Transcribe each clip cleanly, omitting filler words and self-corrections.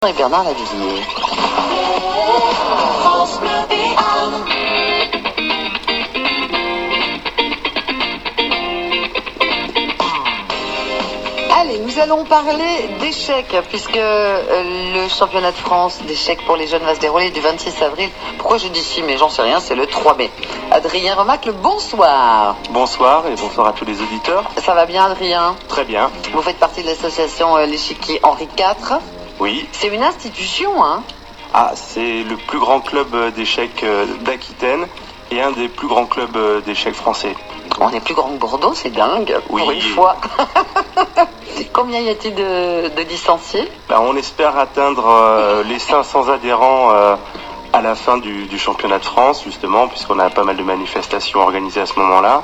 Et Bernard Lavilliers. Allez, nous allons parler d'échecs, puisque le championnat de France d'échecs pour les jeunes va se dérouler du 26 avril. Pourquoi je dis si, mais j'en sais rien, c'est le 3 mai. Adrien Remacle, bonsoir. Bonsoir et bonsoir à tous les auditeurs. Ça va bien, Adrien? Très bien. Vous faites partie de l'association L'Échiquier Henri IV. Oui. C'est une institution, hein? Ah, c'est le plus grand club d'échecs d'Aquitaine et un des plus grands clubs d'échecs français. On est plus grand que Bordeaux, c'est dingue, oui. Pour une fois. Combien y a-t-il de licenciés? On espère atteindre les 500 adhérents à la fin du championnat de France, justement, puisqu'on a pas mal de manifestations organisées à ce moment-là.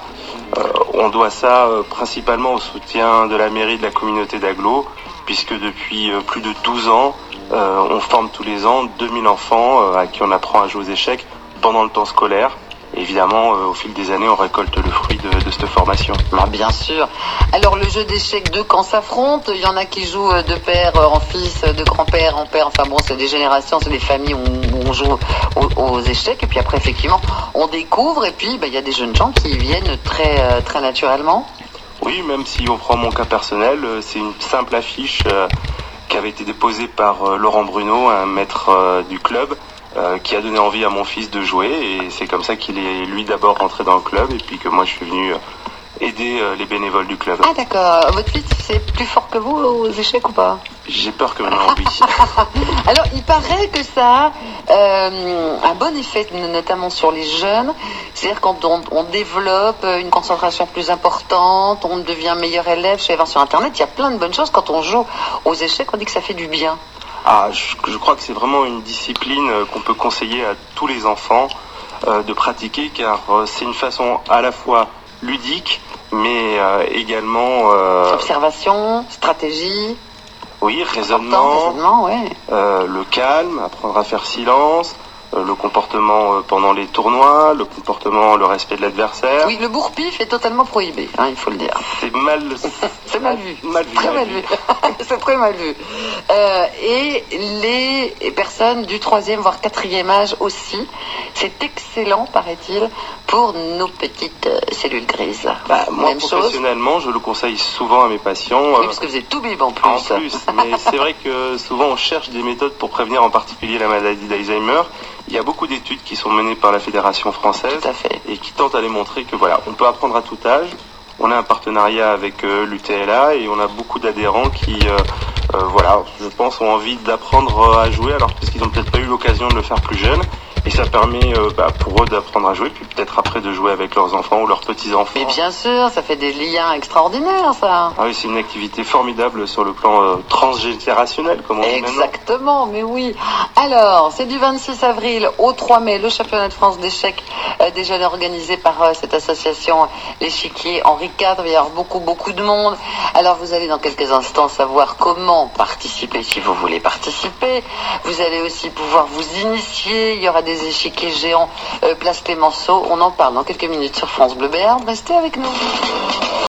On doit ça principalement au soutien de la mairie de la communauté d'Aglo, puisque depuis plus de 12 ans, on forme tous les ans 2000 enfants à qui on apprend à jouer aux échecs pendant le temps scolaire. Et évidemment, au fil des années, on récolte le fruit de cette formation. Bien sûr. Alors, le jeu d'échecs, deux camps s'affrontent. Il y en a qui jouent de père en fils, de grand-père en père. Enfin bon, c'est des générations, c'est des familles où on joue aux échecs. Et puis après, effectivement, on découvre. Et puis, il y a des jeunes gens qui y viennent très, très naturellement. Oui, même si on prend mon cas personnel, c'est une simple affiche qui avait été déposée par Laurent Bruno, un maître du club, qui a donné envie à mon fils de jouer. Et c'est comme ça qu'il est, lui, d'abord rentré dans le club et puis que moi, je suis venu aider les bénévoles du club. Ah d'accord. Votre fils, c'est plus fort que vous aux échecs ou pas? J'ai peur que non, oui. Alors, il paraît que ça a un bon effet, notamment sur les jeunes. C'est-à-dire quand on développe une concentration plus importante, on devient meilleur élève. Je vais voir sur Internet, il y a plein de bonnes choses. Quand on joue aux échecs, on dit que ça fait du bien. Ah, je crois que c'est vraiment une discipline qu'on peut conseiller à tous les enfants de pratiquer, car c'est une façon à la fois ludique, mais également... Observation, stratégie... Oui, raisonnement, ouais. Le calme, apprendre à faire silence, le comportement pendant les tournois, le comportement, le respect de l'adversaire. Oui, le bourre-pif est totalement prohibé, il faut le dire. C'est mal... c'est mal vu. Très mal vu. C'est très mal vu. Et les personnes du 3e voire 4e âge aussi, c'est excellent, paraît-il, pour nos petites cellules grises. Moi, Même professionnellement, chose. je le conseille souvent à mes patients. Oui, parce que vous êtes tout bib en plus. En plus, mais c'est vrai que souvent on cherche des méthodes pour prévenir en particulier la maladie d'Alzheimer. Il y a beaucoup d'études qui sont menées par la Fédération française. Tout à fait. Et qui tentent à les montrer que voilà, on peut apprendre à tout âge. On a un partenariat avec l'UTLA et on a beaucoup d'adhérents qui, je pense, ont envie d'apprendre à jouer, alors parce qu'ils n'ont peut-être pas eu l'occasion de le faire plus jeune. Et ça permet pour eux d'apprendre à jouer, puis peut-être après de jouer avec leurs enfants ou leurs petits-enfants. Mais bien sûr, ça fait des liens extraordinaires, ça. Ah oui, c'est une activité formidable sur le plan transgénérationnel, comme on dit maintenant. Exactement, mais oui. Alors, c'est du 26 avril au 3 mai, le championnat de France d'échecs déjà organisé par cette association L'Échiquier Henri IV. Il va y avoir beaucoup de monde. Alors, vous allez dans quelques instants savoir comment participer si vous voulez participer. Vous allez aussi pouvoir vous initier. Il y aura des échiquiers géants place Clémenceau. On en parle dans quelques minutes sur France Bleu Béarn. Restez avec nous.